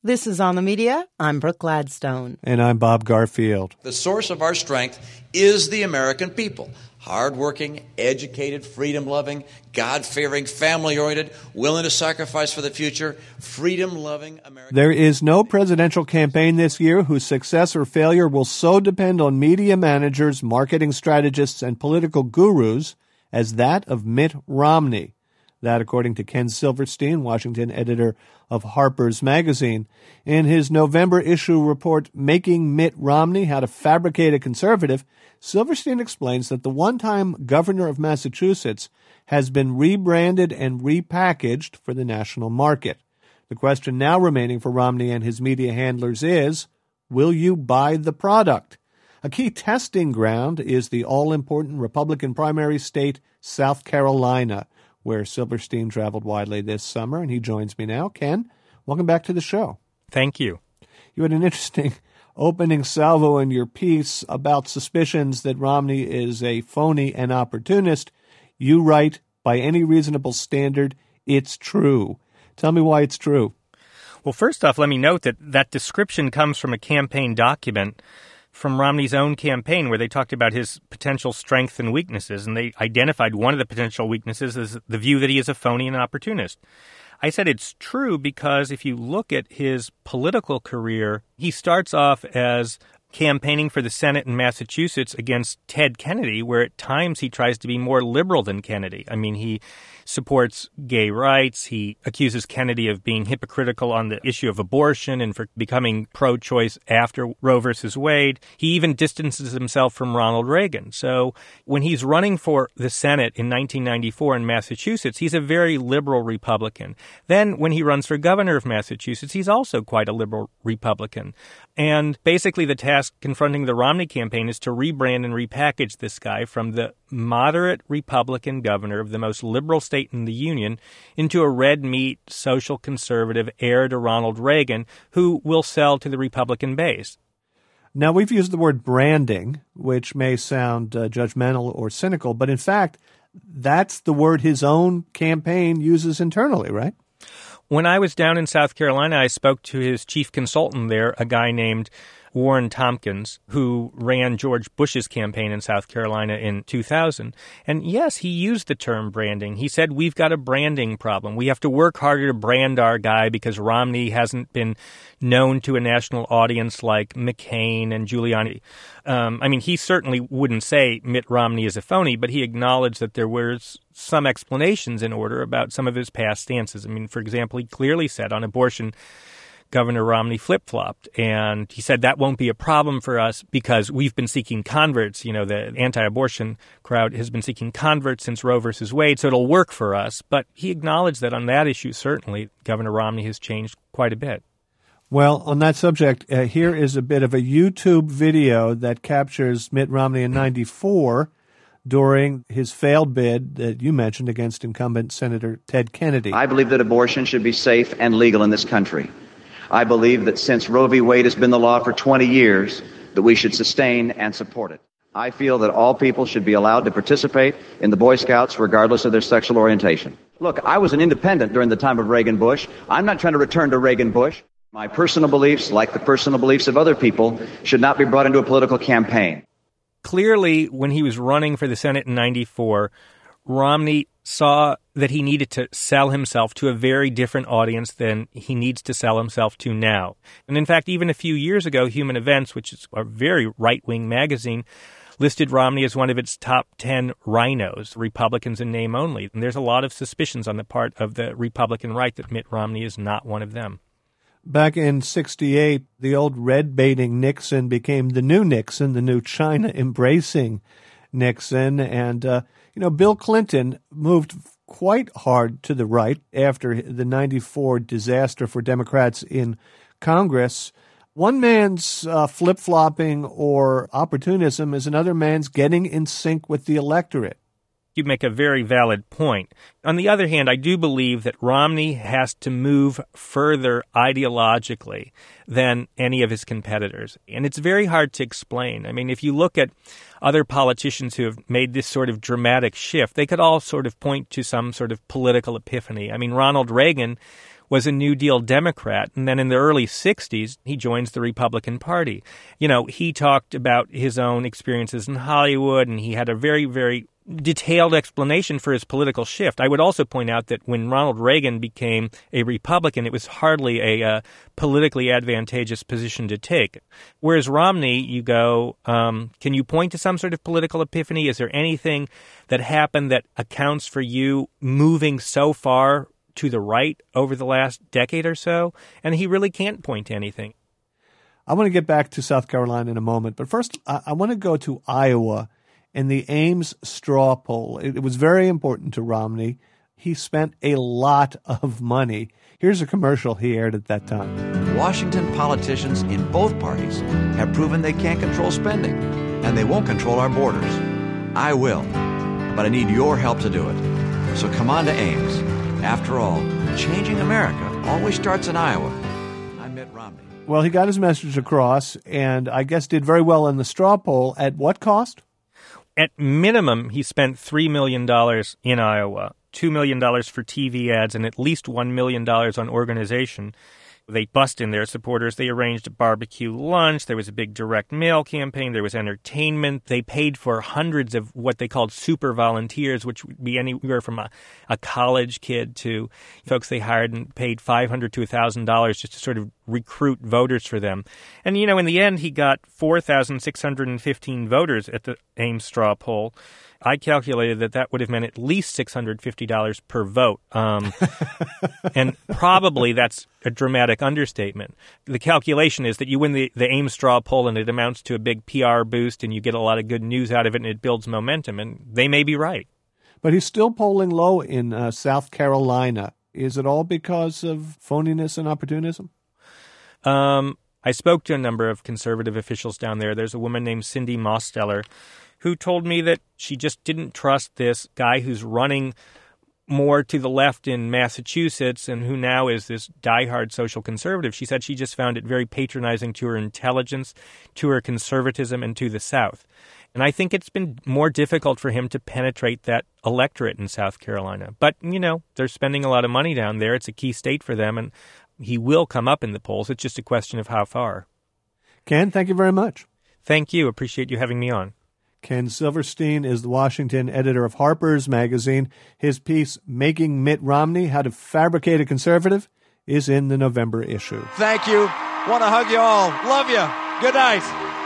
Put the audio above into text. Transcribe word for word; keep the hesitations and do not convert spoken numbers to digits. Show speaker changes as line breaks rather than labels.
This is On the Media. I'm Brooke Gladstone.
And I'm Bob Garfield.
The source of our strength is the American people. Hardworking, educated, freedom-loving, God-fearing, family-oriented, willing to sacrifice for the future, freedom-loving American.
There is no presidential campaign this year whose success or failure will so depend on media managers, marketing strategists, and political gurus as that of Mitt Romney. That, according to Ken Silverstein, Washington editor of Harper's Magazine. In his November issue report, Making Mitt Romney, How to Fabricate a Conservative, Silverstein explains that the one-time governor of Massachusetts has been rebranded and repackaged for the national market. The question now remaining for Romney and his media handlers is, will you buy the product? A key testing ground is the all-important Republican primary state, South Carolina, where Silverstein traveled widely this summer, and he joins me now. Ken, welcome back to the show.
Thank you.
You had an interesting opening salvo in your piece about suspicions that Romney is a phony and opportunist. You write, by any reasonable standard, it's true. Tell me why it's true.
Well, first off, let me note that that description comes from a campaign document from Romney's own campaign where they talked about his potential strengths and weaknesses, and they identified one of the potential weaknesses as the view that he is a phony and an opportunist. I said it's true because if you look at his political career, he starts off as campaigning for the Senate in Massachusetts against Ted Kennedy, where at times he tries to be more liberal than Kennedy. I mean, he supports gay rights. He accuses Kennedy of being hypocritical on the issue of abortion and for becoming pro-choice after Roe versus Wade. He even distances himself from Ronald Reagan. So when he's running for the Senate in nineteen ninety-four in Massachusetts, he's a very liberal Republican. Then when he runs for governor of Massachusetts, he's also quite a liberal Republican. And basically the task confronting the Romney campaign is to rebrand and repackage this guy from the moderate Republican governor of the most liberal state in the Union into a red meat, social conservative heir to Ronald Reagan who will sell to the Republican base.
Now, we've used the word branding, which may sound uh, judgmental or cynical, but in fact, that's the word his own campaign uses internally, right?
When I was down in South Carolina, I spoke to his chief consultant there, a guy named Warren Tompkins, who ran George Bush's campaign in South Carolina in two thousand. And yes, he used the term branding. He said, we've got a branding problem. We have to work harder to brand our guy because Romney hasn't been known to a national audience like McCain and Giuliani. Um, I mean, he certainly wouldn't say Mitt Romney is a phony, but he acknowledged that there was some explanations in order about some of his past stances. I mean, for example, he clearly said on abortion, Governor Romney flip-flopped, and he said that won't be a problem for us because we've been seeking converts. You know, the anti-abortion crowd has been seeking converts since Roe versus Wade, so it'll work for us. But he acknowledged that on that issue, certainly, Governor Romney has changed quite a bit.
Well, on that subject, uh, here is a bit of a YouTube video that captures Mitt Romney in ninety-four during his failed bid that you mentioned against incumbent Senator Ted Kennedy.
I believe that abortion should be safe and legal in this country. I believe that since Roe v. Wade has been the law for twenty years, that we should sustain and support it. I feel that all people should be allowed to participate in the Boy Scouts regardless of their sexual orientation. Look, I was an independent during the time of Reagan Bush. I'm not trying to return to Reagan Bush. My personal beliefs, like the personal beliefs of other people, should not be brought into a political campaign.
Clearly, when he was running for the Senate in ninety-four, Romney saw that he needed to sell himself to a very different audience than he needs to sell himself to now. And in fact, even a few years ago, Human Events, which is a very right-wing magazine, listed Romney as one of its top ten rhinos, Republicans in name only. And there's a lot of suspicions on the part of the Republican right that Mitt Romney is not one of them.
Back in sixty-eight, the old red-baiting Nixon became the new Nixon, the new China-embracing Nixon. And, uh, you know, Bill Clinton moved quite hard to the right after the ninety-four disaster for Democrats in Congress. One man's uh, flip-flopping or opportunism is another man's getting in sync with the electorate.
You make a very valid point. On the other hand, I do believe that Romney has to move further ideologically than any of his competitors. And it's very hard to explain. I mean, if you look at other politicians who have made this sort of dramatic shift, they could all sort of point to some sort of political epiphany. I mean, Ronald Reagan was a New Deal Democrat. And then in the early sixties, he joins the Republican Party. You know, he talked about his own experiences in Hollywood, and he had a very, very detailed explanation for his political shift. I would also point out that when Ronald Reagan became a Republican, it was hardly a uh, politically advantageous position to take. Whereas Romney, you go, um, can you point to some sort of political epiphany? Is there anything that happened that accounts for you moving so far to the right over the last decade or so? And he really can't point to anything.
I want to get back to South Carolina in a moment, but first I, I want to go to Iowa. In the Ames straw poll, it, it was very important to Romney. He spent a lot of money. Here's a commercial he aired at that time.
Washington politicians in both parties have proven they can't control spending, and they won't control our borders. I will, but I need your help to do it. So come on to Ames. After all, changing America always starts in Iowa. I'm Mitt Romney.
Well, he got his message across, and I guess did very well in the straw poll. At what cost?
At minimum, he spent three million dollars in Iowa, two million dollars for T V ads, and at least one million dollars on organization. They bussed in their supporters. They arranged a barbecue lunch. There was a big direct mail campaign. There was entertainment. They paid for hundreds of what they called super volunteers, which would be anywhere from a, a college kid to folks they hired and paid five hundred dollars to one thousand dollars just to sort of recruit voters for them. And, you know, in the end, he got four thousand six hundred fifteen voters at the Ames straw poll. I calculated that that would have meant at least six hundred fifty dollars per vote. Um, and probably that's a dramatic understatement. The calculation is that you win the, the Ames straw poll and it amounts to a big P R boost and you get a lot of good news out of it and it builds momentum. And they may be right.
But he's still polling low in uh, South Carolina. Is it all because of phoniness and opportunism?
Um, I spoke to a number of conservative officials down there. There's a woman named Cindy Mosteller who told me that she just didn't trust this guy who's running more to the left in Massachusetts and who now is this diehard social conservative. She said she just found it very patronizing to her intelligence, to her conservatism, and to the South. And I think it's been more difficult for him to penetrate that electorate in South Carolina. But, you know, they're spending a lot of money down there. It's a key state for them, and he will come up in the polls. It's just a question of how far.
Ken, thank you very much.
Thank you. Appreciate you having me on.
Ken Silverstein is the Washington editor of Harper's Magazine. His piece, Making Mitt Romney, How to Fabricate a Conservative, is in the November issue.
Thank you. Want to hug you all. Love you. Good night.